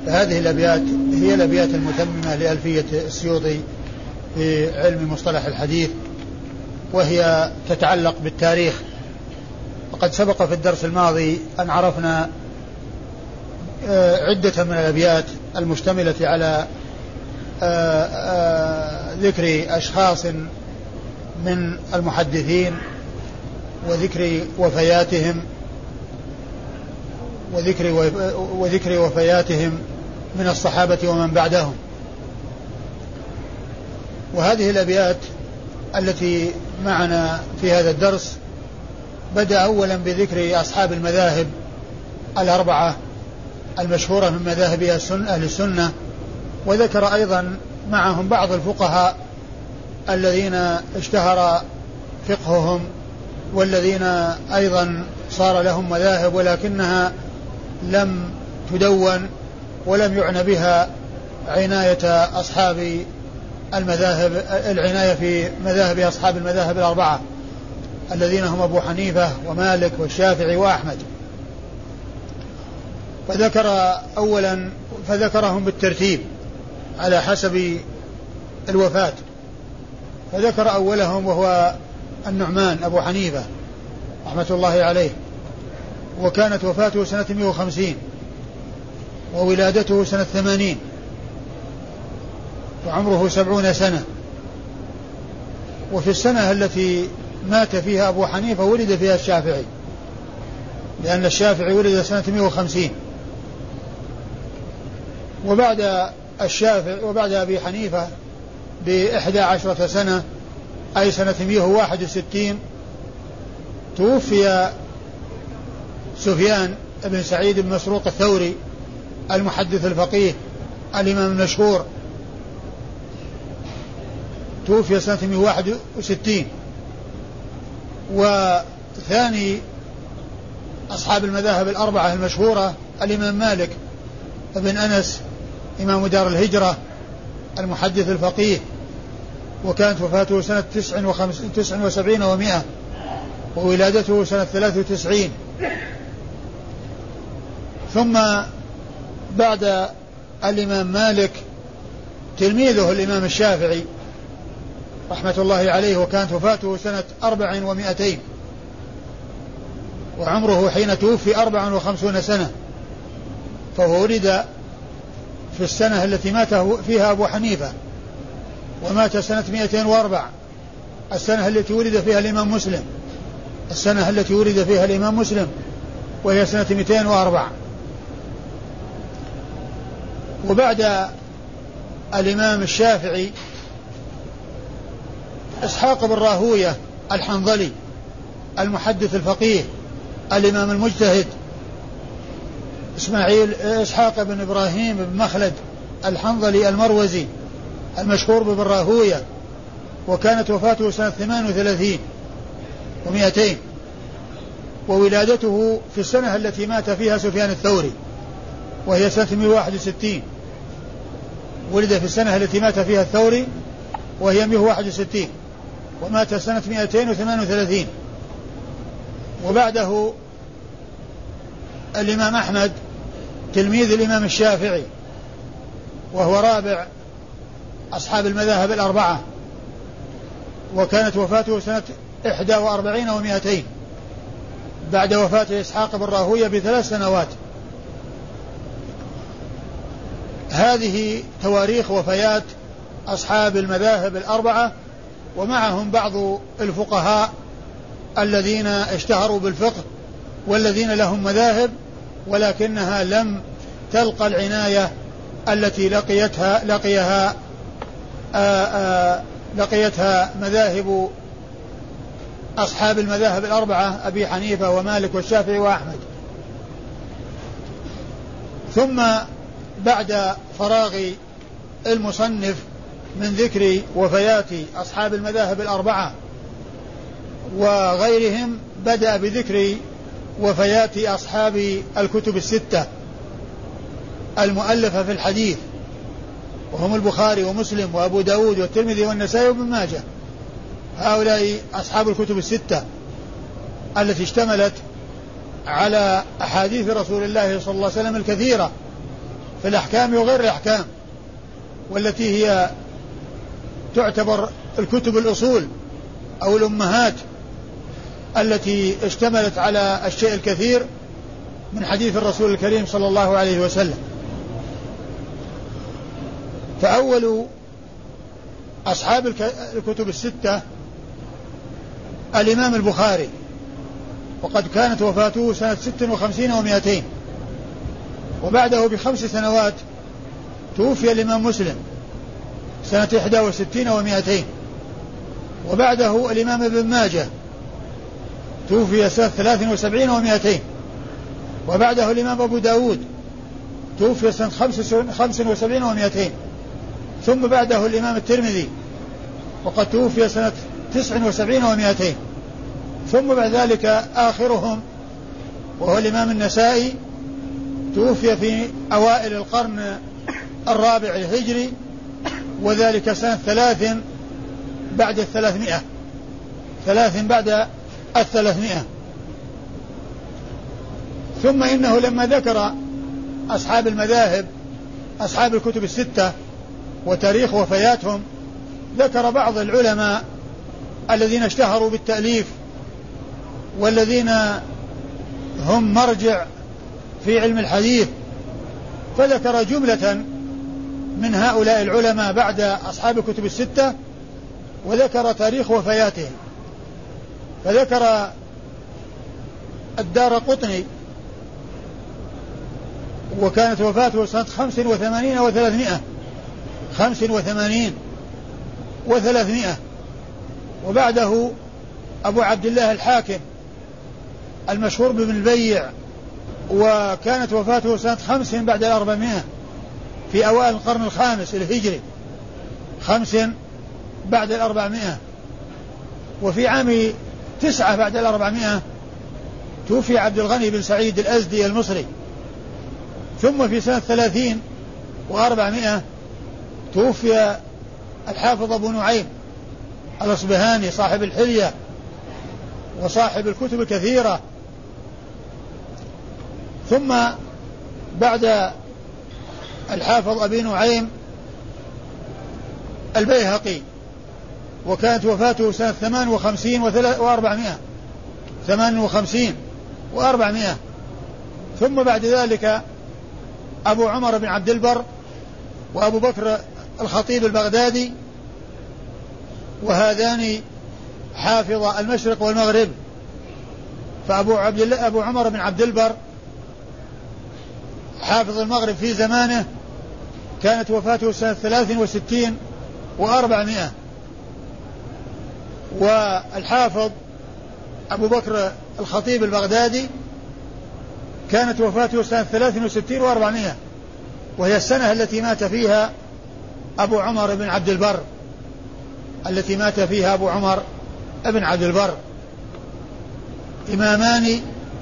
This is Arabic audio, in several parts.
هذه الأبيات هي الأبيات المتممة لألفية السيوطي في علم مصطلح الحديث، وهي تتعلق بالتاريخ. وقد سبق في الدرس الماضي أن عرفنا عدة من الأبيات المشتملة على ذكر أشخاص من المحدثين وذكر وفياتهم وذكر وفياتهم من الصحابة ومن بعدهم. وهذه الأبيات التي معنا في هذا الدرس بدأ أولا بذكر أصحاب المذاهب الأربعة المشهورة من مذاهب أهل السنة، وذكر أيضا معهم بعض الفقهاء الذين اشتهر فقههم والذين أيضا صار لهم مذاهب ولكنها لم تدون ولم يعنى بها عناية أصحاب المذاهب، العناية في مذاهب أصحاب المذاهب الأربعة الذين هم أبو حنيفة ومالك والشافعي وأحمد. فذكرهم بالترتيب على حسب الوفاة. فذكر أولهم وهو النعمان أبو حنيفة رحمة الله عليه، وكانت وفاته سنة 150 وولادته سنة 80 وعمره 70 سنة. وفي السنة التي مات فيها أبو حنيفة ولد فيها الشافعي، لأن الشافعي ولد سنة 150. وبعد أبي حنيفة ب11 سنة أي سنة 161 توفي سفيان بن سعيد بن مسروق الثوري المحدث الفقيه الإمام المشهور، توفي سنة 161. وثاني أصحاب المذاهب الأربعة المشهورة الإمام مالك بن أنس إمام دار الهجرة المحدث الفقيه، وكانت وفاته سنة 79 و100 وولادته سنة 93. ثم بعد الإمام مالك تلميذه الإمام الشافعي رحمة الله عليه، وكانت وفاته سنة 400 وعمره حين توفي 54 سنة، فهو ولد في السنة التي مات فيها أبو حنيفة، ومات سنة 204 السنة التي ولد فيها الإمام مسلم وهي سنة 204. وبعد الإمام الشافعي إسحاق بن راهوية الحنظلي المحدث الفقيه الإمام المجتهد، إسحاق بن إبراهيم بن مخلد الحنظلي المروزي المشهور بن راهوية، وكانت وفاته سنة 38 و200 وولادته في السنة التي مات فيها سفيان الثوري وهي سنة 161. ولد في السنة التي مات فيها الثوري وهي 161 ومات سنة 238. وبعده الإمام أحمد تلميذ الإمام الشافعي، وهو رابع أصحاب المذاهب الأربعة، وكانت وفاته سنة 41 و200 بعد وفاة إسحاق بن راهوية ب3 سنوات. هذه تواريخ وفيات أصحاب المذاهب الأربعة، ومعهم بعض الفقهاء الذين اشتهروا بالفقه والذين لهم مذاهب ولكنها لم تلقى العناية التي لقيتها مذاهب أصحاب المذاهب الأربعة أبي حنيفة ومالك والشافعي وأحمد. ثم بعد فراغ المصنف من ذكر وفيات أصحاب المذاهب الأربعة وغيرهم بدأ بذكر وفيات أصحاب الكتب الستة المؤلفة في الحديث، وهم البخاري ومسلم وأبو داود والترمذي والنسائي وابن ماجه. هؤلاء أصحاب الكتب الستة التي اشتملت على أحاديث رسول الله صلى الله عليه وسلم الكثيرة في الأحكام وغير الأحكام، والتي هي تعتبر الكتب الأصول أو الأمهات التي اشتملت على الشيء الكثير من حديث الرسول الكريم صلى الله عليه وسلم. فأول أصحاب الكتب الستة الإمام البخاري، وقد كانت وفاته سنة 56 و200، وبعده ب5 سنوات توفي الإمام مسلم سنة 61 و200، وبعده الإمام ابن ماجه توفي سنة 73 و200، وبعده الإمام أبو داود توفي سنة 75 و200، ثم بعده الإمام الترمذي وقد توفي سنة 79 و200، ثم بعد ذلك آخرهم وهو الإمام النسائي توفي في أوائل القرن الرابع الهجري، وذلك سنة 3 بعد 300. ثم إنه لما ذكر أصحاب المذاهب أصحاب الكتب الستة وتاريخ وفياتهم ذكر بعض العلماء الذين اشتهروا بالتأليف والذين هم مرجع في علم الحديث، فذكر جملة من هؤلاء العلماء بعد أصحاب الكتب الستة وذكر تاريخ وفياتهم. فذكر الدارقطني وكانت وفاته سنة 85 و300، وبعده أبو عبد الله الحاكم المشهور بابن البيع، وكانت وفاته سنة 5 بعد 400 في أوائل القرن الخامس الهجري، 5 بعد 400. وفي عام 9 بعد 400 توفي عبد الغني بن سعيد الأزدي المصري. ثم في سنة 30 و400 توفي الحافظ أبو نعيم الأصبهاني صاحب الحلية وصاحب الكتب الكثيرة. ثم بعد الحافظ أبي نعيم البيهقي، وكانت وفاته سنة 58 و400. ثم بعد ذلك أبو عمر بن عبد البر وأبو بكر الخطيب البغدادي، وهذان حافظ المشرق والمغرب. أبو عمر بن عبد البر حافظ المغرب في زمانه، كانت وفاته سنة 63 و400. والحافظ أبو بكر الخطيب البغدادي كانت وفاته سنة 63 و400، وهي السنة التي مات فيها أبو عمر بن عبد البر، إمامان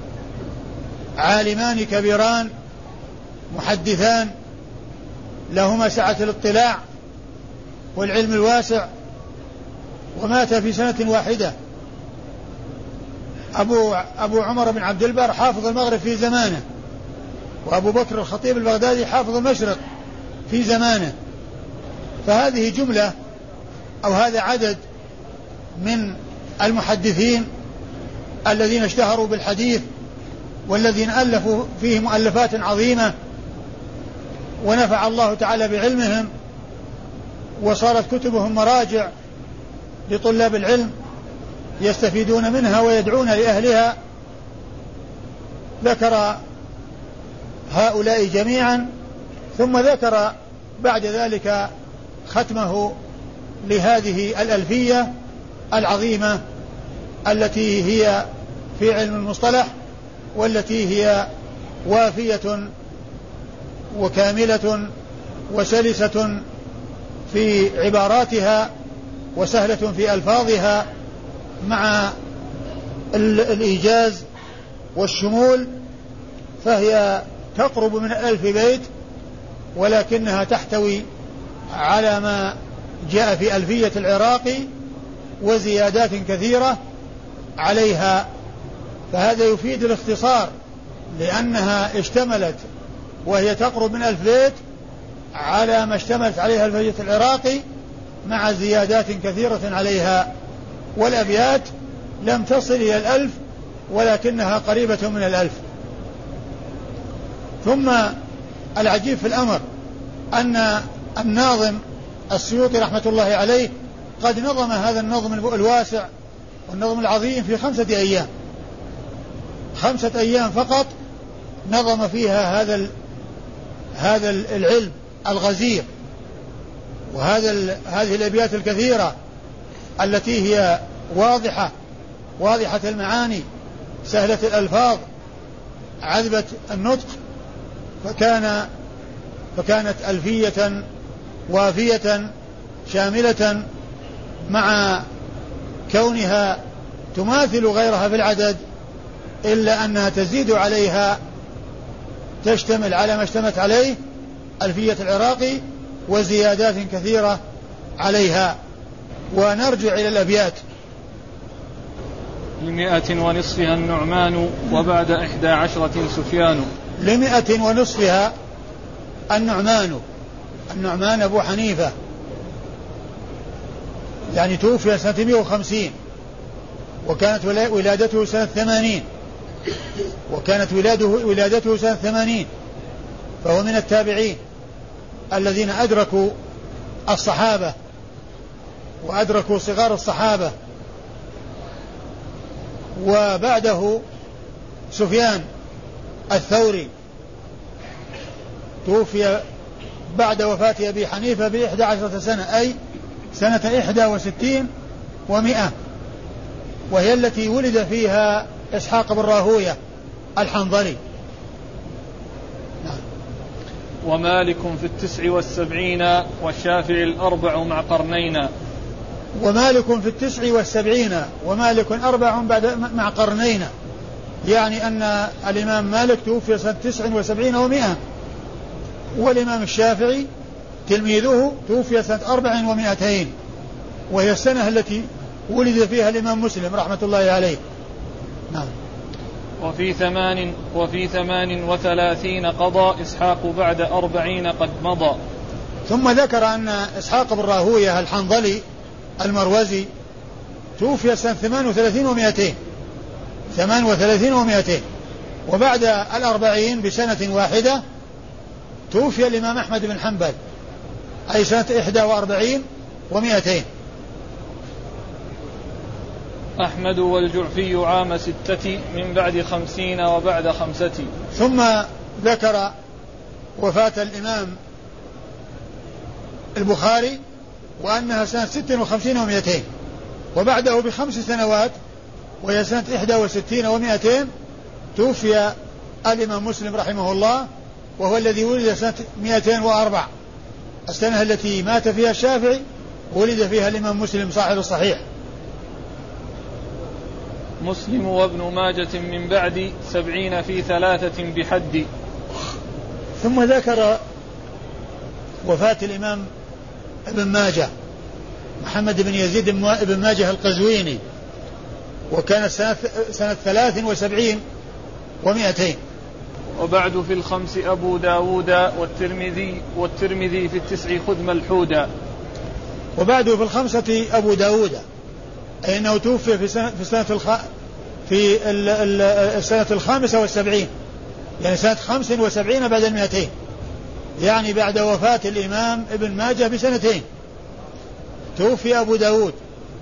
عالمان كبيران محدثان لهما سعة الاطلاع والعلم الواسع، ومات في سنة واحدة. أبو عمر بن عبد البر حافظ المغرب في زمانه، وأبو بكر الخطيب البغدادي حافظ المشرق في زمانه. فهذه جملة أو هذا عدد من المحدثين الذين اشتهروا بالحديث والذين ألفوا فيه مؤلفات عظيمة، ونفع الله تعالى بعلمهم، وصارت كتبهم مراجع لطلاب العلم يستفيدون منها ويدعون لأهلها. ذكر هؤلاء جميعا، ثم ذكر بعد ذلك ختمه لهذه الألفية العظيمة التي هي في علم المصطلح، والتي هي وافية وكاملة وسلسة في عباراتها وسهلة في ألفاظها مع الإيجاز والشمول، فهي تقرب من 1000 بيت، ولكنها تحتوي على ما جاء في ألفية العراقي وزيادات كثيرة عليها. فهذا يفيد الاختصار، لأنها اشتملت وهي تقرب من 1000 بيت على ما اشتملت عليها الفية العراقي مع زيادات كثيرة عليها، والأبيات لم تصل إلى 1000 ولكنها قريبة من 1000. ثم العجيب في الأمر أن الناظم السيوطي رحمة الله عليه قد نظم هذا النظم الواسع والنظم العظيم في 5 أيام، 5 أيام فقط نظم فيها هذا العلم الغزير هذه الأبيات الكثيرة التي هي واضحة المعاني سهلة الألفاظ عذبة النطق، فكانت ألفية وافية شاملة مع كونها تماثل غيرها في العدد، إلا أنها تزيد عليها، تشتمل على ما اشتمت عليه ألفية العراقي وزيادات كثيرة عليها. ونرجع إلى الأبيات. 100 النعمان وبعد 11 سفيان. 100 النعمان أبو حنيفة، يعني توفي سنة 150 وكانت ولادته سنة 80 فهو من التابعين الذين أدركوا الصحابة وأدركوا صغار الصحابة. وبعده سفيان الثوري توفي بعد وفاة أبي حنيفة ب11 سنة، أي سنة 61 و100، وهي التي ولد فيها إسحاق بن راهوية الحنظلي. ومالك في 79 والشافعي 4 مع قرنين. ومالك في 79 ومالك 4 مع قرنين، يعني أن الإمام مالك توفي سنة 79 و100، والإمام الشافعي تلميذه توفي سنة 400، وهي السنة التي ولد فيها الإمام مسلم رحمة الله عليه. نعم. وفي 38 قضى إسحاق بعد 40 قد مضى. ثم ذكر أن إسحاق بن راهوية الحنظلي المروزي توفي سنة 38 و200، وبعد 40 بسنة واحدة توفي الإمام أحمد بن حنبل، أي سنة 41 و200. أحمد والجعفي عام 6 من بعد 50 وبعد 5. ثم ذكر وفاة الإمام البخاري وأنها سنة 56 و200، وبعده ب5 سنوات وهي سنة 61 و200 توفي الإمام مسلم رحمه الله، وهو الذي ولد سنة 204، السنة التي مات فيها الشافعي ولد فيها الإمام مسلم صاحب الصحيح. مسلم وابن ماجة من بعد 70 في 3 بحد. ثم ذكر وفاة الإمام ابن ماجة محمد بن يزيد بن ماجة القزويني، وكانت سنة 73 و200. وبعد في 5 أبو داود والترمذي في 9 خذ ملحودا. وبعد في 5 أبو داود، أي أنه توفي في السنة 75، يعني سنة 75 بعد 200، يعني بعد وفاة الإمام ابن ماجه بسنتين توفي أبو داود.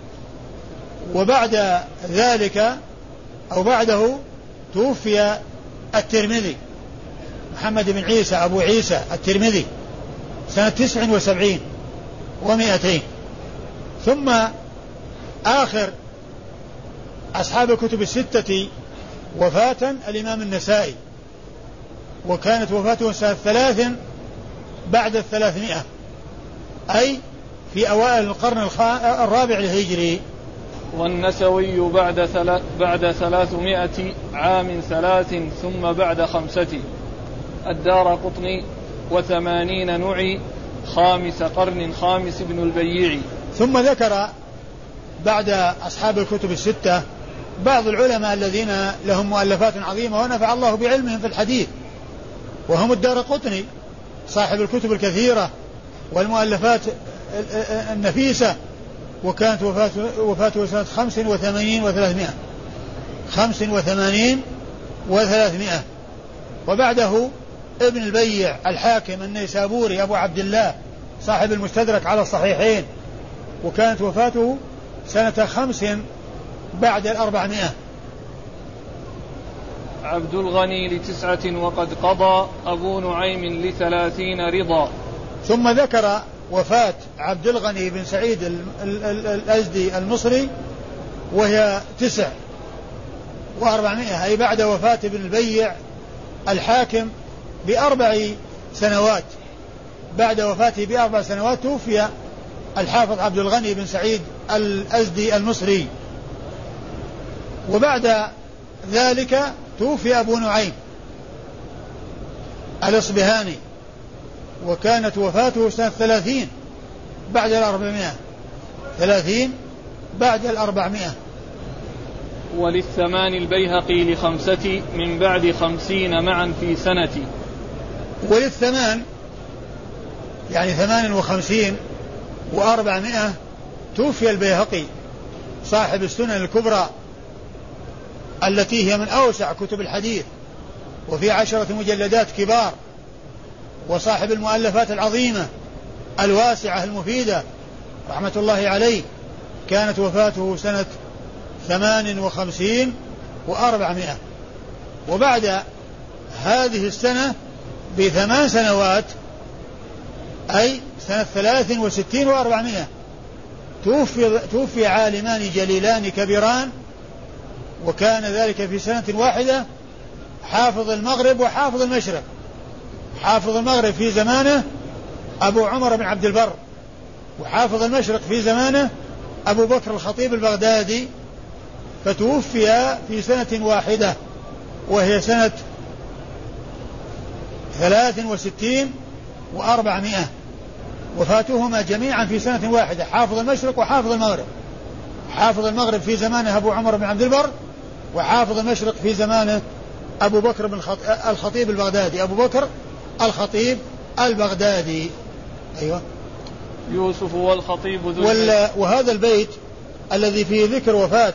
وبعد ذلك أو بعده توفي الترمذي محمد بن عيسى أبو عيسى الترمذي سنة 79 و200. ثم آخر أصحاب الكتب الستة وفاة الإمام النسائي، وكانت وفاته سنة 3 بعد 300، أي في أوائل القرن الرابع الهجري. والنسوي بعد 300 عام 3 ثم بعد 5. الدارقطني 80 نعي 5 قرن 5 ابن البيع. ثم ذكر بعد أصحاب الكتب الستة بعض العلماء الذين لهم مؤلفات عظيمة ونفع الله بعلمهم في الحديث، وهم الدارقطني صاحب الكتب الكثيرة والمؤلفات النفيسة، وكانت وفاته سنة 85 و300. وبعده ابن البيع الحاكم النيسابوري أبو عبد الله صاحب المستدرك على الصحيحين، وكانت وفاته سنة 5 بعد 400. عبد الغني ل9 وقد قضى، أبو نعيم ل30 رضا. ثم ذكر وفاة عبد الغني بن سعيد الأزدي المصري وهي 9 و400، أي بعد وفاة ابن البيع الحاكم ب4 سنوات. بعد وفاته ب4 سنوات توفي الحافظ عبد الغني بن سعيد الأزدي المصري. وبعد ذلك توفي أبو نعيم الإصبهاني، وكانت وفاته سنة 30 بعد 400. 30 بعد 400. وللثمان البيهقي ل5 من بعد 50 معا في سنة. وللثمان يعني 58 و400 توفي البيهقي صاحب السنن الكبرى التي هي من أوسع كتب الحديث، وفي 10 مجلدات كبار، وصاحب المؤلفات العظيمة الواسعة المفيدة رحمة الله عليه. كانت وفاته سنة 58 و400. وبعد هذه السنة ب8 سنوات أي سنة 63 و400 توفي عالمان جليلان كبيران، وكان ذلك في سنة واحدة، حافظ المغرب وحافظ المشرق. حافظ المغرب في زمانه أبو عمر بن عبد البر، وحافظ المشرق في زمانه أبو بكر الخطيب البغدادي، فتوفي في سنة واحدة وهي سنة 63 و400. وفاتهما جميعا في سنة واحدة، حافظ المشرق وحافظ المغرب. حافظ المغرب في زمانه أبو عمر بن عبد البر، وحافظ المشرق في زمانه أبو بكر بن الخطيب البغدادي. أبو بكر الخطيب البغدادي. أيوة. يوسف والخطيب ذو وهذا البيت الذي فيه ذكر وفاة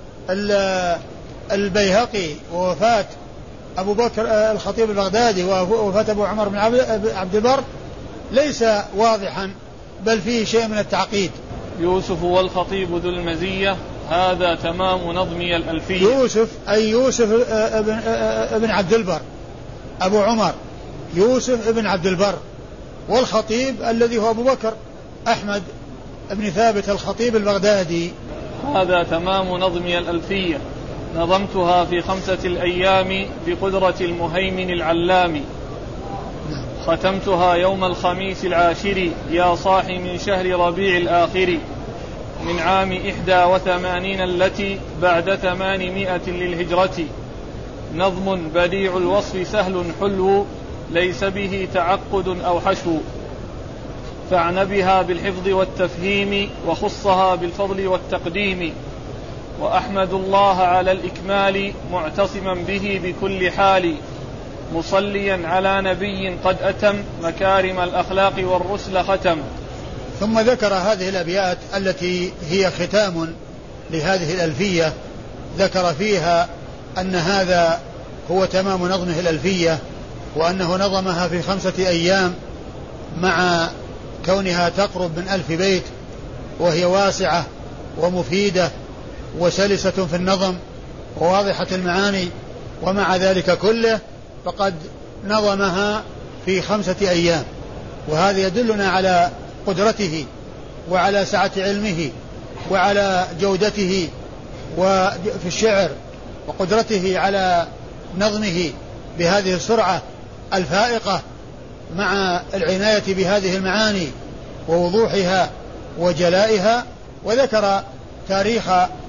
البيهقي ووفاة أبو بكر الخطيب البغدادي ووفاة أبو عمر بن عبد البر ليس واضحا، بل فيه شيء من التعقيد. يوسف والخطيب ذو المزية، هذا تمام نظمي الألفية. يوسف أي يوسف ابن عبد البر أبو عمر، يوسف ابن عبد البر. والخطيب الذي هو أبو بكر أحمد ابن ثابت الخطيب البغدادي. هذا تمام نظمي الألفية، نظمتها في 5 أيام بقدرة المهيمن العلام. ختمتها يوم الخميس 10 يا صاحي من شهر ربيع الآخر، من عام 81 التي بعد 800 للهجرة. نظم بديع الوصف سهل حلو، ليس به تعقد أو حشو، فاعن بها بالحفظ والتفهيم، وخصها بالفضل والتقديم. وأحمد الله على الإكمال، معتصما به بكل حال، مصليا على نبي قد أتم، مكارم الأخلاق والرسل ختم. ثم ذكر هذه الأبيات التي هي ختام لهذه الألفية، ذكر فيها أن هذا هو تمام نظمه الألفية، وأنه نظمها في 5 أيام، مع كونها تقرب من 1000 بيت، وهي واسعة ومفيدة وسلسة في النظم وواضحة المعاني. ومع ذلك كله فقد نظمها في 5 أيام، وهذا يدلنا على قدرته وعلى سعة علمه وعلى جودته وفي الشعر، وقدرته على نظمه بهذه السرعة الفائقة، مع العناية بهذه المعاني ووضوحها وجلائها. وذكر تاريخ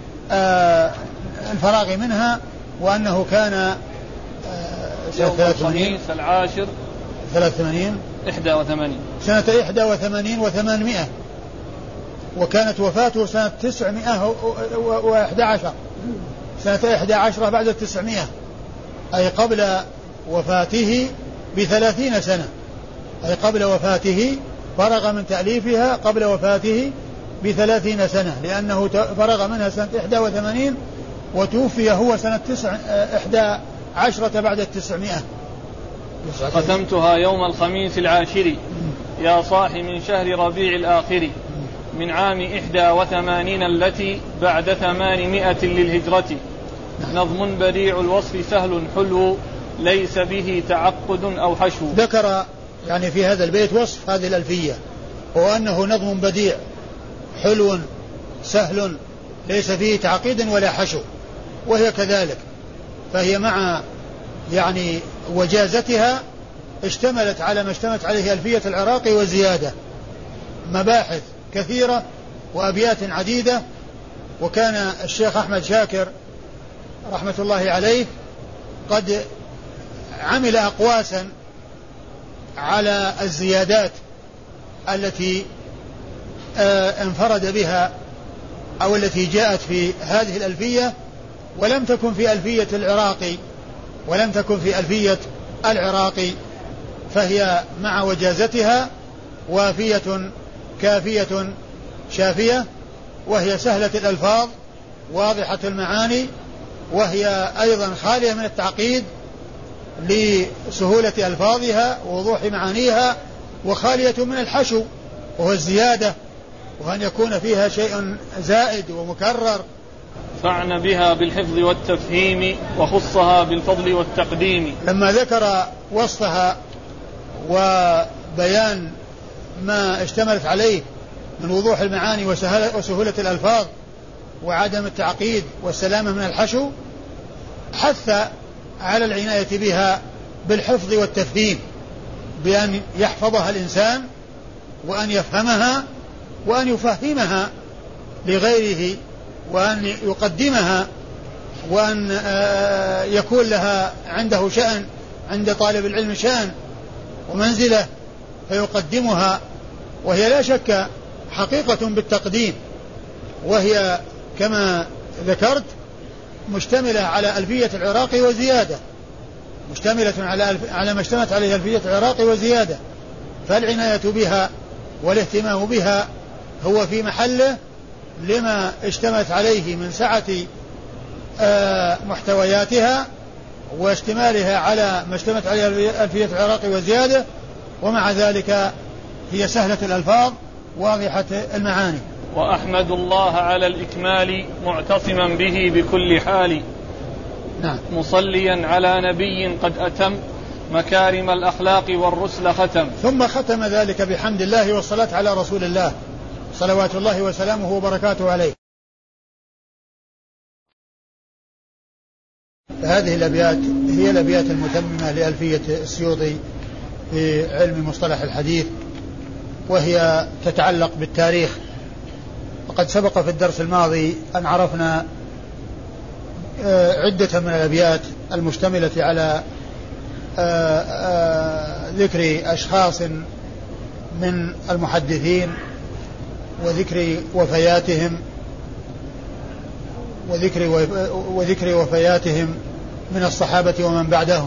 الفراغ منها، وأنه كان سنة 83 سنة 81 و800، وكانت وفاته سنة 911 سنة 11 بعد 900، أي قبل وفاته ب30 سنة، أي قبل وفاته، فرغ من تأليفها قبل وفاته ب30 سنة، لأنه فرغ منها سنة 81 وتوفي هو سنة 11 بعد 900. ختمتها يوم الخميس العاشر يا صاح من شهر ربيع الآخر من عام 81 التي بعد 800 للهجرة. نظم بديع الوصف سهل حلو ليس به تعقد أو حشو. ذكر يعني في هذا البيت وصف هذه الألفية، وأنه نظم بديع حلو سهل ليس فيه تعقيد ولا حشو، وهي كذلك، فهي مع يعني وجازتها اشتملت على ما اشتملت عليه ألفية العراقي وزيادة، مباحث كثيرة وأبيات عديدة. وكان الشيخ أحمد شاكر رحمة الله عليه قد عمل أقواسا على الزيادات التي انفرد بها أو التي جاءت في هذه الألفية، ولم تكن في ألفية العراقي، فهي مع وجازتها وافية كافية شافية، وهي سهلة الألفاظ واضحة المعاني، وهي أيضا خالية من التعقيد لسهولة ألفاظها ووضوح معانيها، وخالية من الحشو وهو الزيادة، وأن يكون فيها شيء زائد ومكرر. فعن بها بالحفظ والتفهيم وخصها بالفضل والتقديم. لما ذكر وصفها وبيان ما اشتملت عليه من وضوح المعاني وسهولة الألفاظ وعدم التعقيد والسلامة من الحشو، حث على العناية بها بالحفظ والتفهيم، بأن يحفظها الإنسان وأن يفهمها وأن يفهمها لغيره، وأن يقدمها، وأن يكون لها عنده شأن، عند طالب العلم شأن ومنزلة فيقدمها، وهي لا شك حقيقة بالتقديم، وهي كما ذكرت مشتملة على ألفية العراقي وزيادة، مشتملة على ما اشتملت عليه ألفية العراقي وزيادة، فالعناية بها والاهتمام بها هو في محله لما اشتملت عليه من سعة محتوياتها واشتمالها على ما اشتملت عليه ألفية العراقي وزيادة، ومع ذلك هي سهلة الألفاظ واضحة المعاني. وأحمد الله على الإكمال معتصما به بكل حال. نعم. مصليا على نبي قد أتم مكارم الأخلاق والرسل ختم. ثم ختم ذلك بحمد الله والصلاة على رسول الله صلوات الله وسلامه وبركاته عليه. هذه الأبيات هي الأبيات المتممة لألفية السيوطي في علم مصطلح الحديث، وهي تتعلق بالتاريخ. وقد سبق في الدرس الماضي أن عرفنا عدة من الأبيات المشتملة على ذكر أشخاص من المحدثين وذكر وفياتهم من الصحابة ومن بعدهم.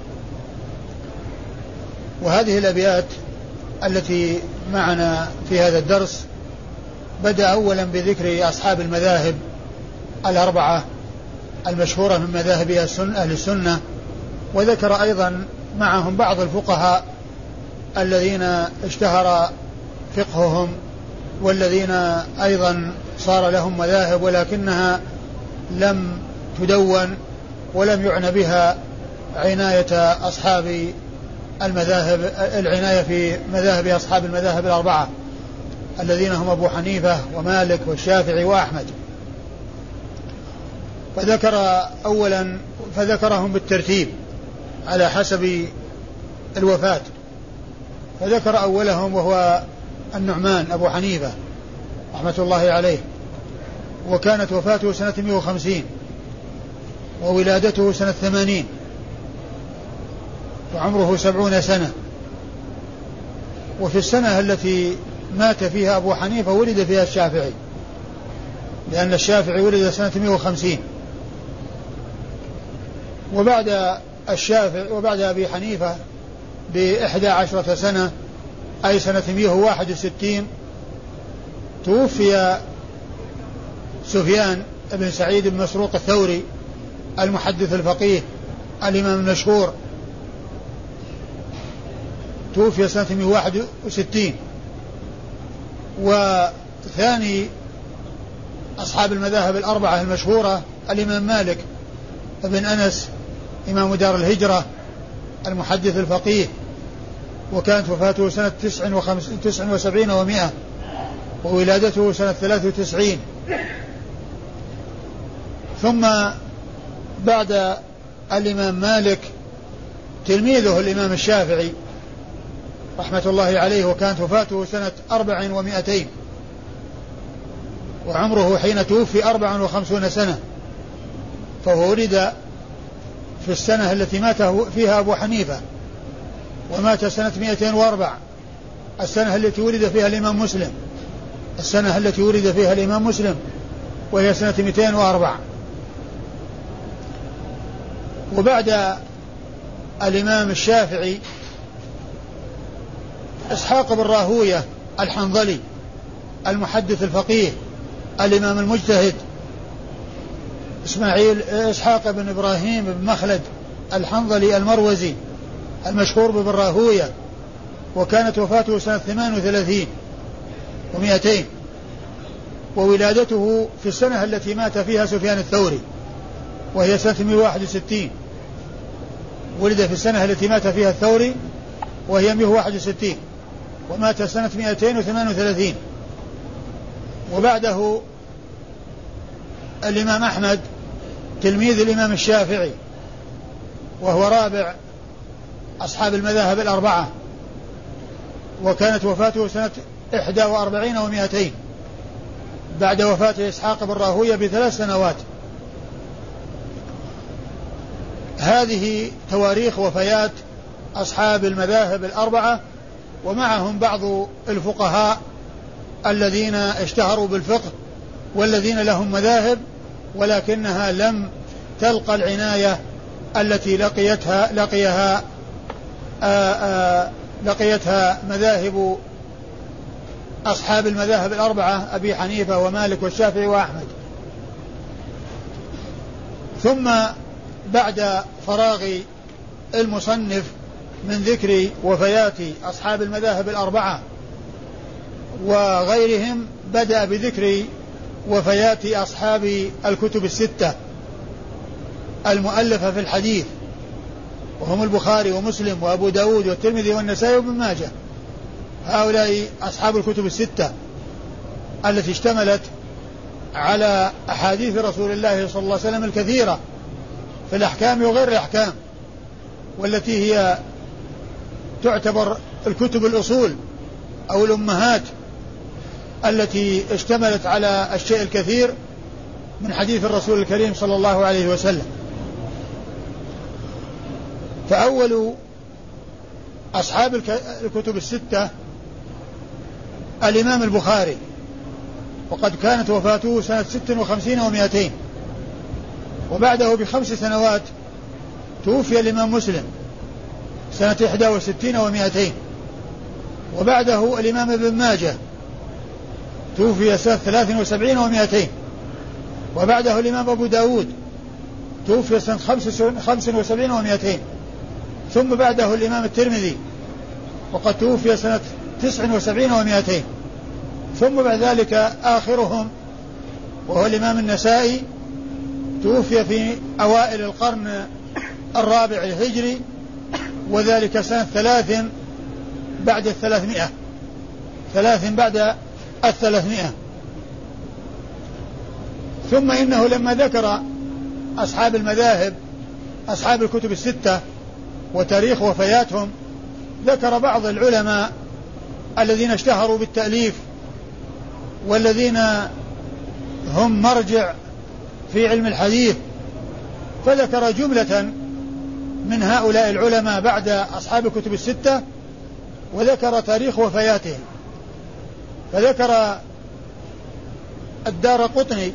وهذه الأبيات التي معنا في هذا الدرس بدأ أولا بذكر أصحاب المذاهب الأربعة المشهورة من مذاهب أهل السنة، وذكر أيضا معهم بعض الفقهاء الذين اشتهر فقههم والذين أيضا صار لهم مذاهب ولكنها لم تدون ولم يعنى بها عناية أصحاب المذاهب، العناية في مذاهب أصحاب المذاهب الأربعة الذين هم أبو حنيفة ومالك والشافعي وأحمد. فذكرهم بالترتيب على حسب الوفاة. فذكر أولهم وهو النعمان أبو حنيفة رحمة الله عليه، وكانت وفاته سنة 150 وولادته سنة 80 وعمره 70 سنة. وفي السنة التي مات فيها أبو حنيفة ولد فيها الشافعي، لأن الشافعي ولد سنة 150. وبعد الشافعي وبعد أبي حنيفة ب11 سنة أي سنة 161 توفي سفيان بن سعيد بن مسروق الثوري المحدث الفقيه الإمام المشهور، توفي سنة 161. وثاني أصحاب المذاهب الأربعة المشهورة الإمام مالك بن أنس إمام دار الهجرة المحدث الفقيه، وكانت وفاته سنة 79 و100 وولادته سنة 93. ثم بعد الإمام مالك تلميذه الإمام الشافعي رحمة الله عليه، وكانت وفاته سنة 400 وعمره حين توفي 54 سنة، فهو ولد في السنة التي مات فيها أبو حنيفة، ومات سنة 204 السنة التي ولد فيها الإمام مسلم، السنة التي ولد فيها الإمام مسلم وهي سنة 204. وبعد الإمام الشافعي إسحاق بن راهوية الحنظلي المحدث الفقيه الإمام المجتهد، إسحاق بن إبراهيم بن مخلد الحنظلي المروزي المشهور بن راهوية، وكانت وفاته سنة 38 و200، وولادته في السنة التي مات فيها سفيان الثوري وهي سنة 161. ولد في السنة التي مات فيها الثوري وهي 161، ومات سنة 238. وبعده الإمام أحمد تلميذ الإمام الشافعي، وهو رابع أصحاب المذاهب الأربعة، وكانت وفاته سنة 41 و200 بعد وفاة إسحاق بن راهوية ب3 سنوات. هذه تواريخ وفيات أصحاب المذاهب الأربعة، ومعهم بعض الفقهاء الذين اشتهروا بالفقه والذين لهم مذاهب ولكنها لم تلقى العناية التي لقيتها مذاهب أصحاب المذاهب الأربعة أبي حنيفة ومالك والشافعي وأحمد. ثم بعد فراغ المصنف من ذكر وفيات أصحاب المذاهب الأربعة وغيرهم بدأ بذكر وفيات أصحاب الكتب الستة المؤلفة في الحديث، وهم البخاري ومسلم وأبو داود والترمذي والنسائي وابن ماجه. هؤلاء أصحاب الكتب الستة التي اشتملت على أحاديث رسول الله صلى الله عليه وسلم الكثيرة في الأحكام وغير الأحكام، والتي هي تعتبر الكتب الأصول أو الأمهات التي اشتملت على الشيء الكثير من حديث الرسول الكريم صلى الله عليه وسلم. فأول أصحاب الكتب الستة الإمام البخاري، وقد كانت وفاته سنة 56 و200، وبعده ب5 سنوات توفي الإمام مسلم سنة 61 و200، وبعده الإمام ابن ماجه توفي سنة 73 و200، وبعده الإمام أبو داود توفي سنة 75 و200، ثم بعده الإمام الترمذي وقد توفي سنة 79 و200، ثم بعد ذلك آخرهم وهو الإمام النسائي توفي في أوائل القرن الرابع الهجري، وذلك سنة 3 بعد 300. ثم إنه لما ذكر أصحاب المذاهب أصحاب الكتب الستة وتاريخ وفياتهم ذكر بعض العلماء الذين اشتهروا بالتأليف والذين هم مرجع في علم الحديث، فذكر جملة من هؤلاء العلماء بعد أصحاب الكتب الستة وذكر تاريخ وفياتهم. فذكر الدارقطني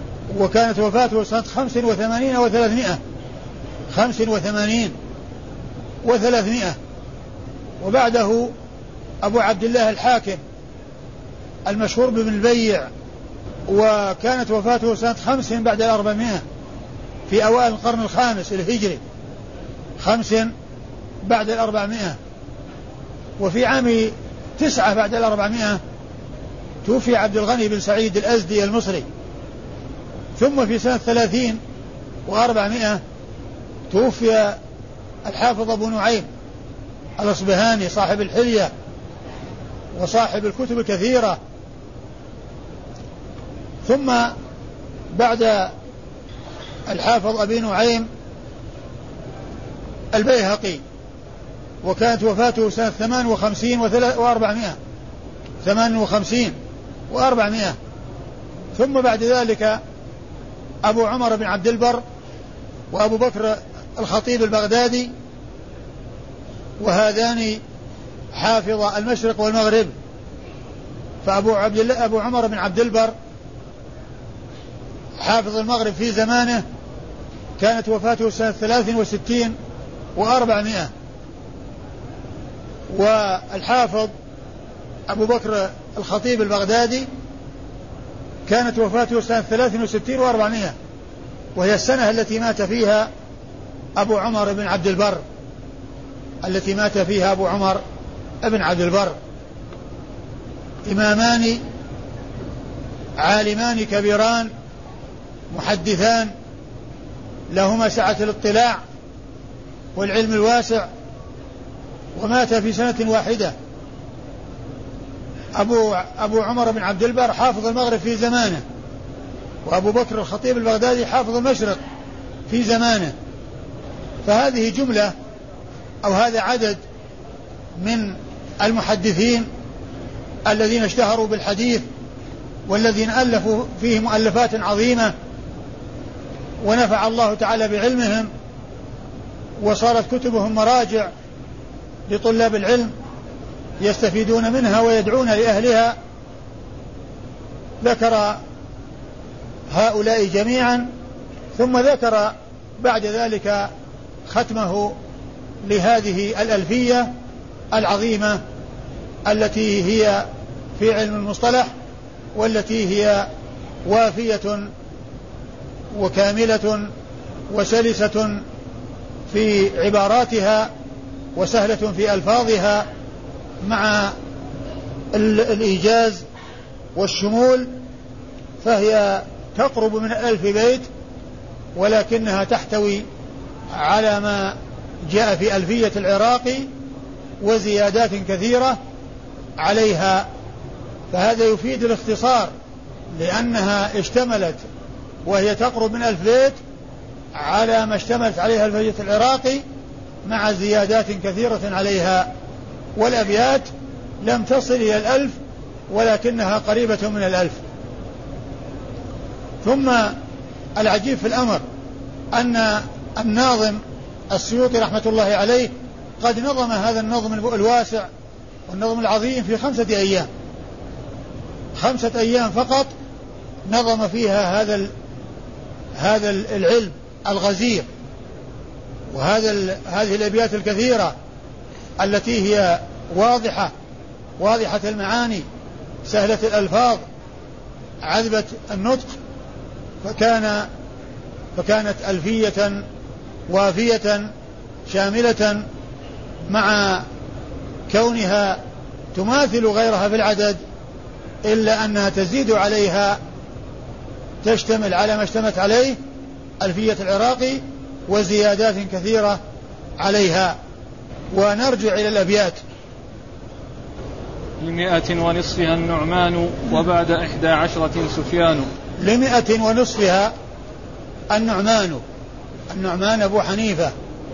وكانت وفاته سنة 85 و300، و300. وبعده أبو عبد الله الحاكم المشهور بابن البيع، وكانت وفاته سنة 5 بعد 400 في أوائل القرن الخامس الهجري، 5 بعد 400. وفي عام 9 بعد 400 توفي عبد الغني بن سعيد الأزدي المصري. ثم في سنة 30 و400 توفي الحافظ أبو نعيم الأصبهاني صاحب الحلية وصاحب الكتب الكثيرة. ثم بعد الحافظ أبي نعيم البيهقي، وكانت وفاته سنة 58 و400. ثم بعد ذلك أبو عمر بن عبد البر وأبو بكر الخطيب البغدادي، وهذان حافظ المشرق والمغرب. أبو عمر بن عبد البر حافظ المغرب في زمانه، كانت وفاته سنة 63 و400. والحافظ أبو بكر الخطيب البغدادي كانت وفاته سنة 63 و400، وهي السنة التي مات فيها أبو عمر بن عبد البر، إمامان عالمان كبيران محدثان لهما سعة الاطلاع والعلم الواسع، ومات في سنة واحدة. أبو عمر بن عبد البر حافظ المغرب في زمانه، وأبو بكر الخطيب البغدادي حافظ المشرق في زمانه. فهذه جملة أو هذا عدد من المحدثين الذين اشتهروا بالحديث، والذين ألفوا فيه مؤلفات عظيمة، ونفع الله تعالى بعلمهم، وصارت كتبهم مراجع لطلاب العلم يستفيدون منها ويدعون لأهلها. ذكر هؤلاء جميعا، ثم ذكر بعد ذلك ختمه لهذه الألفية العظيمة التي هي في علم المصطلح، والتي هي وافية وكاملة وسلسة في عباراتها وسهلة في ألفاظها، مع الإيجاز والشمول، فهي تقرب من 1000 بيت، ولكنها تحتوي على ما جاء في ألفية العراقي وزيادات كثيرة عليها. فهذا يفيد الاختصار، لأنها اشتملت وهي تقرب من 1000 بيت على ما اشتملت عليها ألفية العراقي مع زيادات كثيرة عليها، والأبيات لم تصل إلى 1000 ولكنها قريبة من 1000. ثم العجيب في الأمر أن الناظم السيوطي رحمة الله عليه قد نظم هذا النظم الواسع والنظم العظيم في 5 أيام، 5 أيام فقط نظم فيها هذا العلم الغزير، هذه الأبيات الكثيرة التي هي واضحة المعاني، سهلة الألفاظ، عذبة النطق. فكانت ألفية وافية شاملة، مع كونها تماثل غيرها في العدد، إلا أنها تزيد عليها، تشتمل على ما اشتملت عليه ألفية العراقي وزيادات كثيرة عليها. ونرجع إلى الأبيات. 100 النعمان وبعد 11 سفيان. 100 النعمان أبو حنيفة،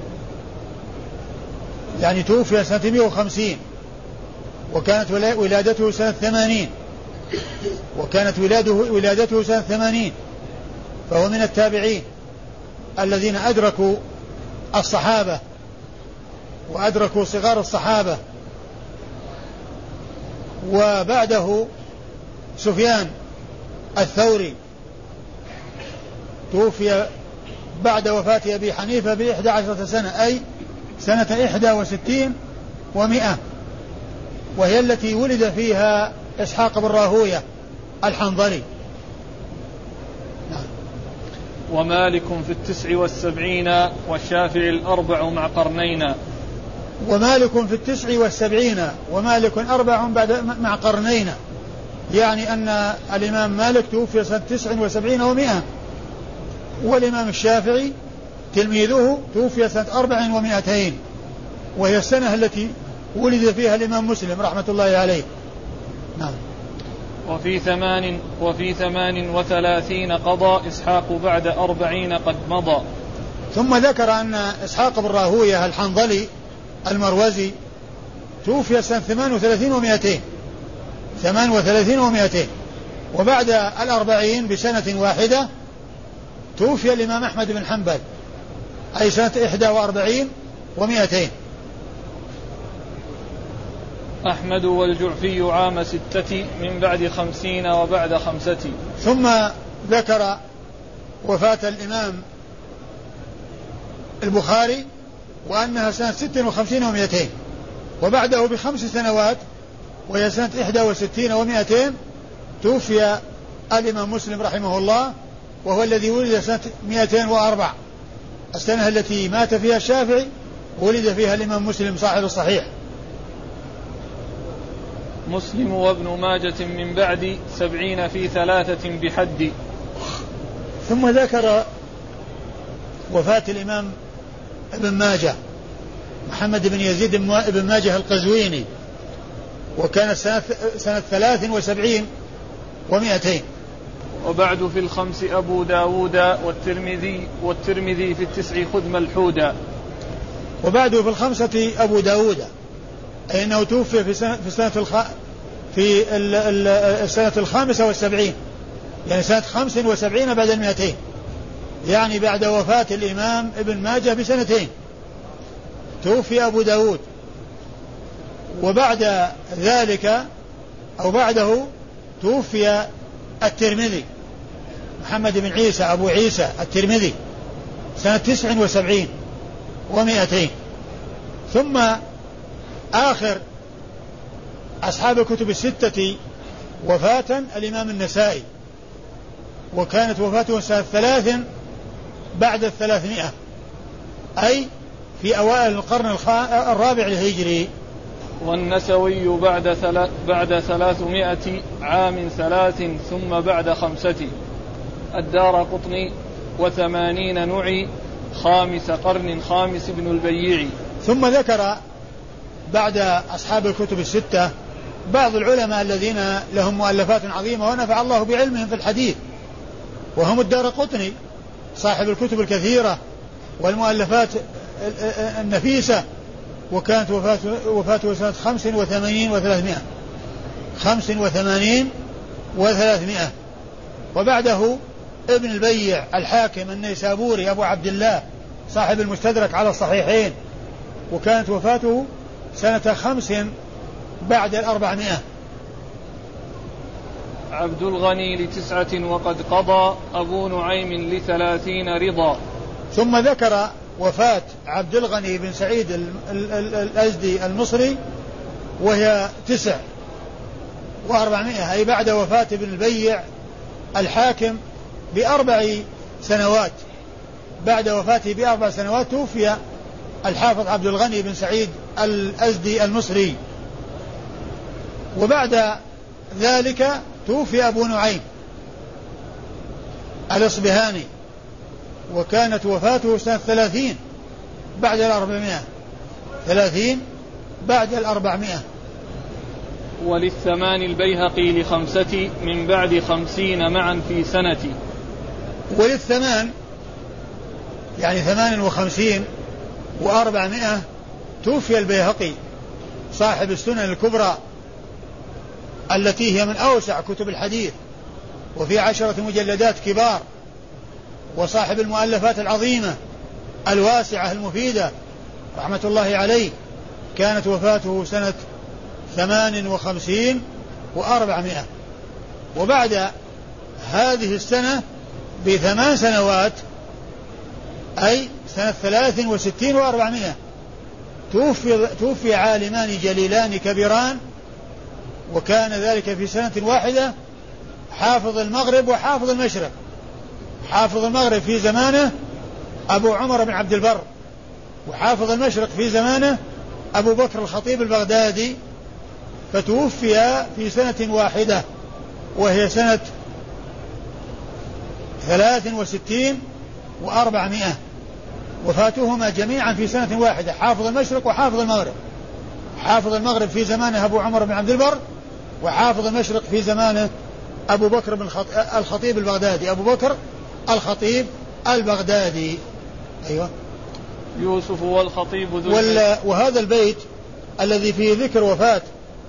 يعني توفي سنة 150، وكانت ولادته سنة 80، فهو من التابعين الذين أدركوا الصحابة وأدركوا صغار الصحابة. وبعده سفيان الثوري توفي بعد وفاة أبي حنيفة ب11 سنة، أي سنة 61 و100، وهي التي ولد فيها إسحاق بن راهوية الحنظلي. ومالك في 79 والشافعي 4 مع قرنين. ومالك في 79 ومالك 4 بعد مع قرنين، يعني أن الإمام مالك توفي سنة 79 و100، والإمام الشافعي تلميذه توفي سنة 400، وهي السنة التي ولد فيها الإمام مسلم رحمة الله عليه. نعم. وفي 38 قضى إسحاق بعد 40 قد مضى. ثم ذكر أن إسحاق بن راهوية الحنظلي المروزي توفي سنة 38 و200، وبعد 40 بسنة واحدة توفي الإمام أحمد بن حنبل، أي سنة 41 و200. أحمد والجعفي عام 6 من بعد 50 وبعد 5. ثم ذكر وفاة الإمام البخاري وأنها سنة 56 و200، وبعده ب5 سنوات وهي سنة 61 و200 توفي الإمام مسلم رحمه الله، وهو الذي ولد سنة 204، السنة التي مات فيها الشافعي ولد فيها الإمام مسلم صاحب الصحيح. مسلم وابن ماجة من بعد 70 في 3 بحد. ثم ذكر وفاة الإمام ابن ماجة محمد بن يزيد بن ماجة القزويني، وكانت سنة 73 و200. وبعد في 5 أبو داود والترمذي في 9 خذ ملحودا. وبعد في 5 أبو داود، أي أنه توفي في السنة 75، يعني سنة 75 بعد 200، يعني بعد وفاة الإمام ابن ماجه بسنتين توفي أبو داود. وبعد ذلك أو بعده توفي الترمذي محمد بن عيسى أبو عيسى الترمذي سنة 79 و200. ثم آخر أصحاب الكتب الستة وفاة الإمام النسائي، وكانت وفاته سنة 3 بعد 300، أي في أوائل القرن الرابع الهجري. والنسوي بعد 300 عام 3 ثم بعد 5. الدارقطني 80 نعي 5 قرن 5 ابن البيع. ثم ذكر بعد أصحاب الكتب الستة بعض العلماء الذين لهم مؤلفات عظيمة ونفع الله بعلمهم في الحديث، وهم الدارقطني صاحب الكتب الكثيرة والمؤلفات النفيسة، وكانت وفاته سنة 85 و300. وبعده ابن البيع الحاكم النيسابوري أبو عبد الله صاحب المستدرك على الصحيحين، وكانت وفاته سنة 5 بعد 400. عبد الغني ل9 وقد قضى أبو نعيم ل30 رضا. ثم ذكر وفاة عبد الغني بن سعيد الأزدي المصري وهي 9 و400، أي بعد وفاة ابن البيع الحاكم ب4 سنوات. بعد وفاته ب4 سنوات توفي الحافظ عبد الغني بن سعيد الأزدي المصري. وبعد ذلك توفي أبو نعيم الإصبهاني، وكانت وفاته سنة 30 بعد 400. وللثمان البيهقي ل5 من بعد 50 معا في سنة. وللثمان يعني 58 و400 توفي البيهقي صاحب السنن الكبرى التي هي من أوسع كتب الحديث، وفي 10 مجلدات كبار، وصاحب المؤلفات العظيمة الواسعة المفيدة رحمة الله عليه. كانت وفاته سنة 58 و400. وبعد هذه السنة ب8 سنوات، أي سنة 63 و400، توفي عالمان جليلان كبيران، وكان ذلك في سنة واحدة، حافظ المغرب وحافظ المشرق. حافظ المغرب في زمانه أبو عمر بن عبد البر، وحافظ المشرق في زمانه أبو بكر الخطيب البغدادي، فتوفي في سنة واحدة وهي سنة 63 و400، وفاتهما جميعا في سنة واحدة، حافظ المشرق وحافظ المغرب. حافظ المغرب في زمانه أبو عمر بن عبد البر، وحافظ المشرق في زمانه أبو بكر بن الخطيب البغدادي، أبو بكر الخطيب البغدادي. أيوة. يوسف والخطيب وهذا البيت الذي فيه ذكر وفاة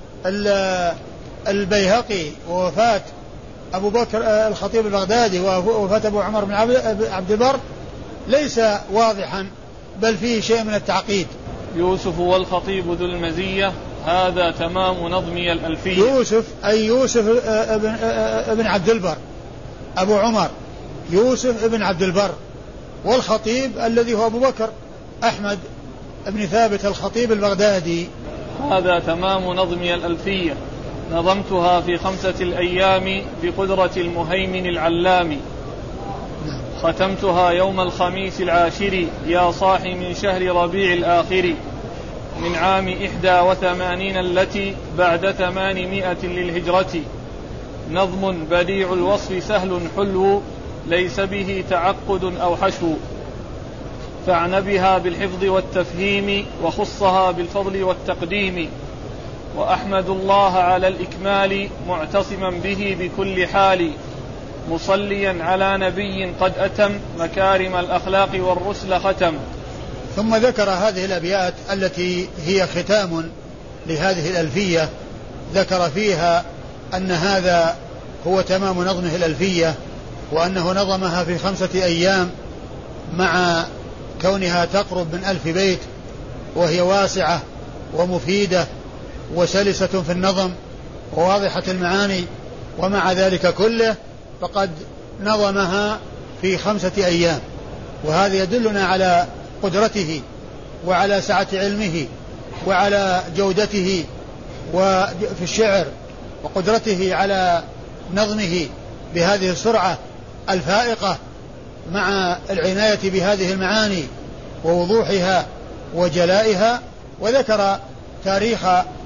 البيهقي ووفاة أبو بكر الخطيب البغدادي ووفاة أبو عمر بن عبد البر ليس واضحا، بل فيه شيء من التعقيد. يوسف والخطيب ذو المزية، هذا تمام نظمي الألفية. يوسف أي يوسف ابن عبد البر، أبو عمر يوسف ابن عبد البر، والخطيب الذي هو أبو بكر أحمد ابن ثابت الخطيب البغدادي. هذا تمام نظمي الألفية، نظمتها في 5 أيام بقدرة المهيمن العلام. ختمتها يوم الخميس العاشر يا صاحي من شهر ربيع الآخر، من عام 81 التي بعد 800 للهجرة. نظم بديع الوصف سهل حلو، ليس به تعقد أو حشو. فاعن بها بالحفظ والتفهيم، وخصها بالفضل والتقديم. وأحمد الله على الإكمال، معتصما به بكل حال. مصليا على نبي قد أتم، مكارم الأخلاق والرسل ختم. ثم ذكر هذه الأبيات التي هي ختام لهذه الألفية، ذكر فيها أن هذا هو تمام نظمه الألفية، وأنه نظمها في 5 أيام، مع كونها تقرب من 1000 بيت، وهي واسعة ومفيدة وسلسة في النظم وواضحة المعاني، ومع ذلك كله فقد نظمها في 5 أيام. وهذا يدلنا على قدرته وعلى سعة علمه وعلى جودته وفي الشعر، وقدرته على نظمه بهذه السرعة الفائقة، مع العناية بهذه المعاني ووضوحها وجلائها. وذكر تاريخ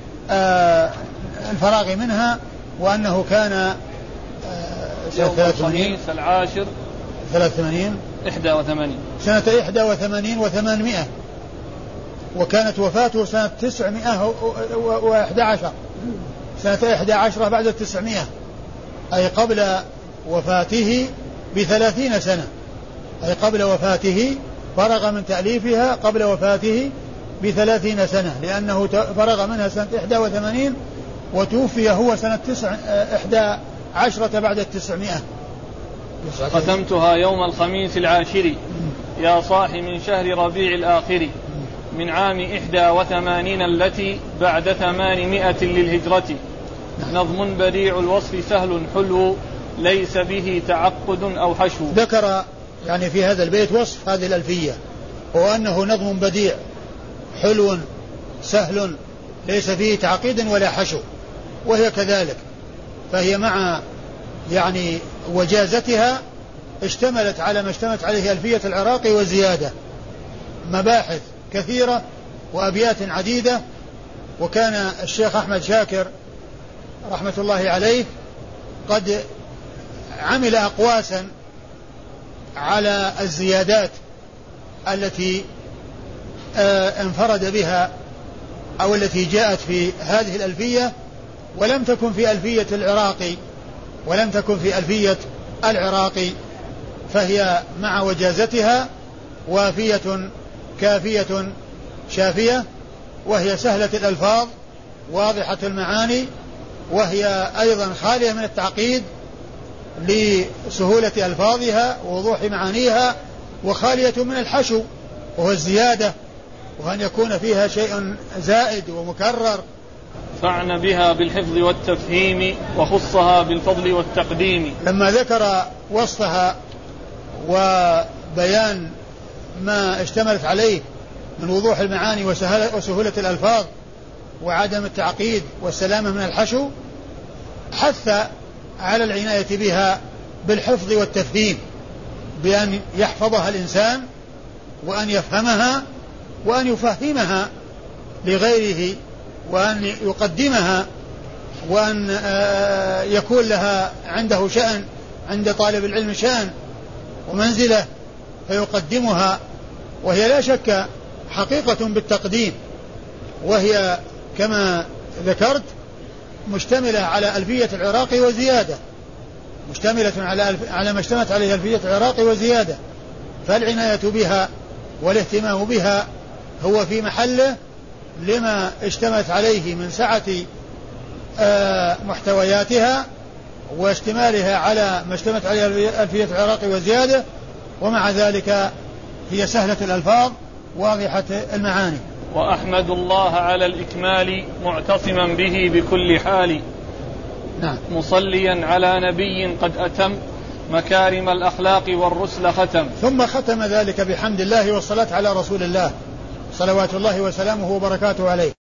الفراغ منها، وأنه كان يوم الخميس العاشر 81 سنة 81 و800، وكانت وفاته سنة 911، سنة 11 بعد 900، أي قبل وفاته ب30 سنة، أي قبل وفاته فرغ من تأليفها قبل وفاته ب30 سنة، لأنه فرغ منها سنة 81 وتوفي هو سنة 11 بعد 900. ختمتها يوم الخميس العاشر يا صاحي من شهر ربيع الآخر، من عام 81 التي بعد 800 للهجرة. نظم بديع الوصف سهل حلو، ليس به تعقد أو حشو. ذكر يعني في هذا البيت وصف هذه الألفية، وأنه نظم بديع حلو سهل ليس فيه تعقيد ولا حشو، وهي كذلك، فهي مع يعني وجازتها اشتملت على ما اشتملت عليه ألفية العراقي وزيادة، مباحث كثيرة وأبيات عديدة. وكان الشيخ أحمد شاكر رحمة الله عليه قد عمل أقواسا على الزيادات التي انفرد بها أو التي جاءت في هذه الألفية، ولم تكن في ألفية العراقي، فهي مع وجازتها وافية كافية شافية، وهي سهلة الألفاظ واضحة المعاني، وهي أيضا خالية من التعقيد لسهولة ألفاظها ووضوح معانيها، وخالية من الحشو وهو الزيادة، وأن يكون فيها شيء زائد ومكرر. فاعن بها بالحفظ والتفهيم، وخصها بالفضل والتقديم. لما ذكر وصفها وبيان ما اشتملت عليه من وضوح المعاني وسهولة الألفاظ وعدم التعقيد والسلامة من الحشو، حث على العناية بها بالحفظ والتفهيم، بأن يحفظها الإنسان وأن يفهمها وأن يفهمها لغيره وأن يقدمها وأن يكون لها عنده شأن، عند طالب العلم شأن ومنزلة فيقدمها، وهي لا شك حقيقة بالتقديم، وهي كما ذكرت مشتملة على ألفية العراقي وزيادة، مشتملة على ما اشتملت عليه ألفية العراقي وزيادة، فالعناية بها والاهتمام بها هو في محله لما اشتملت عليه من سعة محتوياتها واشتمالها على ما اشتملت عليه ألفية العراقي وزيادة، ومع ذلك هي سهلة الألفاظ واضحة المعاني. وأحمد الله على الإكمال معتصما به بكل حال. نعم. مصليا على نبي قد أتم مكارم الأخلاق والرسل ختم. ثم ختم ذلك بحمد الله والصلاة على رسول الله صلوات الله وسلامه وبركاته عليه.